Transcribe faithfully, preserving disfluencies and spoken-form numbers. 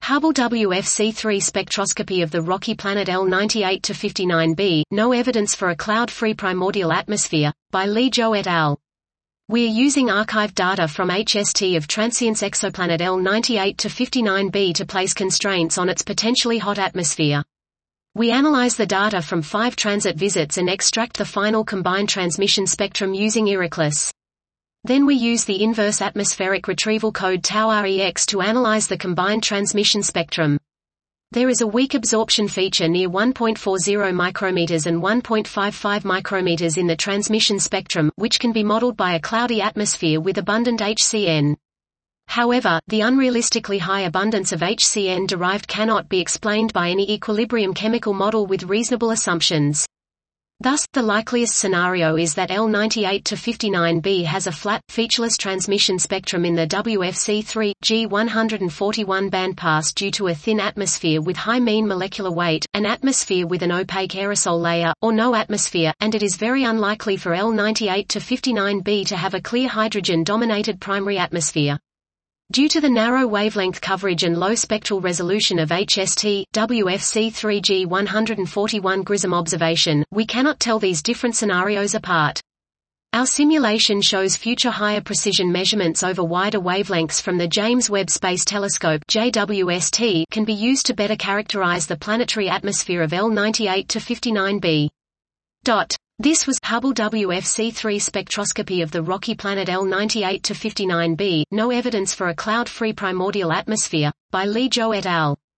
Hubble W F C three spectroscopy of the rocky planet L ninety-eight to fifty-nine b, no evidence for a cloud-free primordial atmosphere, by Li Zhou et al. We are using archived data from H S T of transients exoplanet L ninety-eight to fifty-nine b to place constraints on its potentially hot atmosphere. We analyze the data from five transit visits and extract the final combined transmission spectrum using IRACLES. Then we use the inverse atmospheric retrieval code tau R E X to analyze the combined transmission spectrum. There is a weak absorption feature near one point four zero micrometers and one point five five micrometers in the transmission spectrum, which can be modeled by a cloudy atmosphere with abundant H C N. However, the unrealistically high abundance of H C N derived cannot be explained by any equilibrium chemical model with reasonable assumptions. Thus, the likeliest scenario is that L ninety-eight to fifty-nine b has a flat, featureless transmission spectrum in the W F C three G one forty-one bandpass due to a thin atmosphere with high mean molecular weight, an atmosphere with an opaque aerosol layer, or no atmosphere, and it is very unlikely for L ninety-eight to fifty-nine b to have a clear hydrogen-dominated primary atmosphere. Due to the narrow wavelength coverage and low spectral resolution of H S T, W F C three G one forty-one GRISM observation, we cannot tell these different scenarios apart. Our simulation shows future higher precision measurements over wider wavelengths from the James Webb Space Telescope (J W S T) can be used to better characterize the planetary atmosphere of L ninety-eight to fifty-nine b. This was Hubble W F C three spectroscopy of the rocky planet L ninety-eight to fifty-nine b, no evidence for a cloud-free primordial atmosphere, by Li Zhou et al.